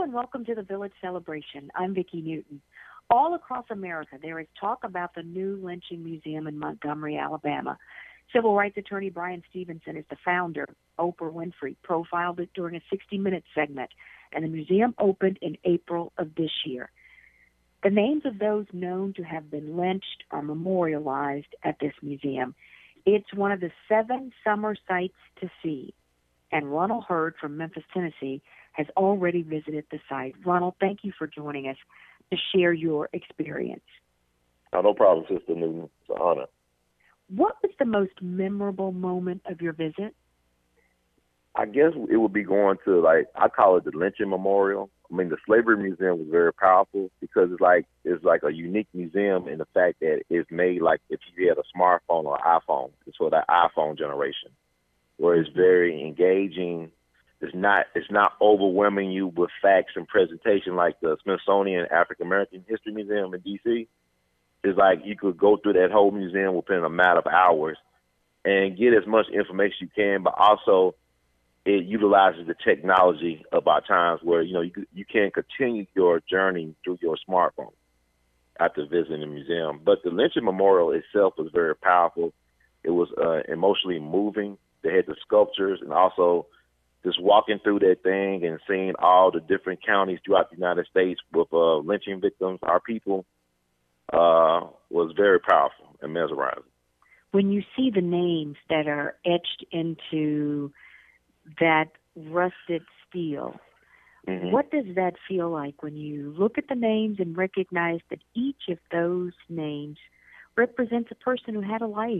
and welcome to the Village Celebration. I'm Vicki Newton. All across America, there is talk about the new lynching museum in Montgomery, Alabama. Civil rights attorney Bryan Stevenson is the founder. Oprah Winfrey profiled it during a 60-minute segment, and the museum opened in April of this year. The names of those known to have been lynched are memorialized at this museum. It's one of the 7 summer sights to see, and Ronald Hurd from Memphis, Tennessee, has already visited the site. Ronald, thank you for joining us to share your experience. Oh, no problem, Sister Newton. It's an honor. What was the most memorable moment of your visit? I guess it would be going to, I call it the lynching memorial. I mean, the slavery museum was very powerful because it's like a unique museum in the fact that it's made like if you had a smartphone or iPhone. It's for that iPhone generation, where it's very engaging. It's not overwhelming you with facts and presentation like the Smithsonian African American History Museum in D.C. It's like you could go through that whole museum within a matter of hours and get as much information you can, but also it utilizes the technology of our times where, you can continue your journey through your smartphone after visiting the museum. But the lynching memorial itself was very powerful. It was emotionally moving. They had the sculptures, and also just walking through that thing and seeing all the different counties throughout the United States with lynching victims, our people, was very powerful and mesmerizing. When you see the names that are etched into that rusted steel, what does that feel like when you look at the names and recognize that each of those names represents a person who had a life?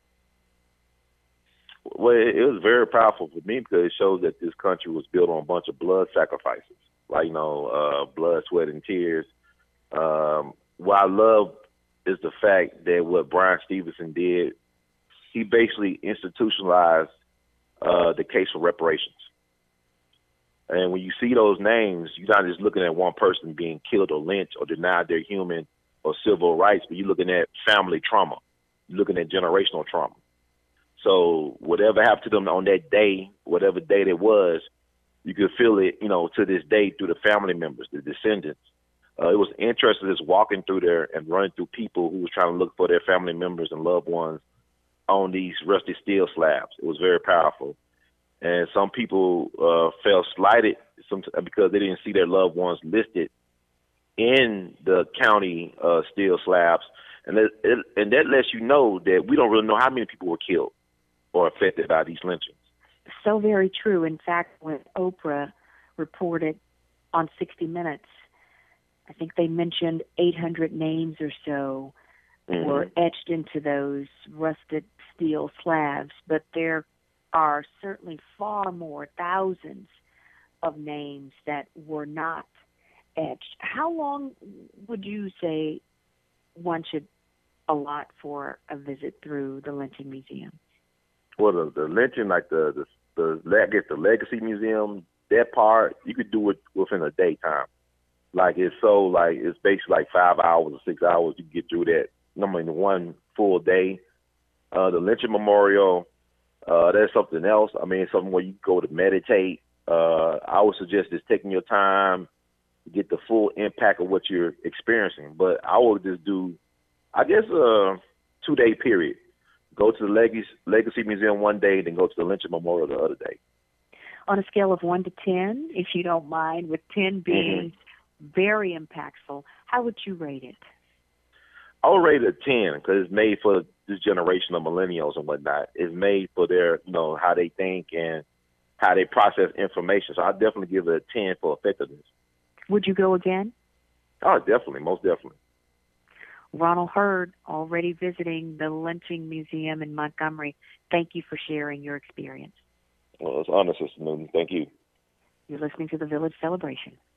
Well, it was very powerful for me because it shows that this country was built on a bunch of blood sacrifices, blood, sweat, and tears. What I love is the fact that what Bryan Stevenson did, he basically institutionalized the case for reparations. And when you see those names, you're not just looking at one person being killed or lynched or denied their human or civil rights, but you're looking at family trauma. You're looking at generational trauma. So whatever happened to them on that day, whatever date it was, you could feel it, to this day through the family members, the descendants. It was interesting just walking through there and running through people who was trying to look for their family members and loved ones on these rusty steel slabs. It was very powerful. And some people felt slighted because they didn't see their loved ones listed in the county steel slabs. And that lets you know that we don't really know how many people were killed or affected by these lynchings. So very true. In fact, when Oprah reported on 60 Minutes, I think they mentioned 800 names or so were etched into those rusted steel slabs, but there are certainly far more, thousands of names that were not etched. How long would you say one should allot for a visit through the Lynching Museum? Well, the lynching, like the Legacy Museum, that part, you could do it within a daytime. It's basically like 5 hours or 6 hours. You can get through that in one full day. The Lynching Memorial, that's something else. I mean, it's something where you go to meditate. I would suggest just taking your time to get the full impact of what you're experiencing. But I would just do, a 2-day period. Go to the Legacy Museum one day, then go to the Lynching Memorial the other day. On a scale of 1 to 10, if you don't mind, with 10 being very impactful, how would you rate it? I would rate it a 10 because it's made for this generation of millennials and whatnot. It's made for their, how they think and how they process information. So I'd definitely give it a 10 for effectiveness. Would you go again? Oh, definitely, most definitely. Ronald Hurd, already visiting the Lynching Museum in Montgomery. Thank you for sharing your experience. Well, it's an honor, Sister Newton. Thank you. You're listening to the Village Celebration.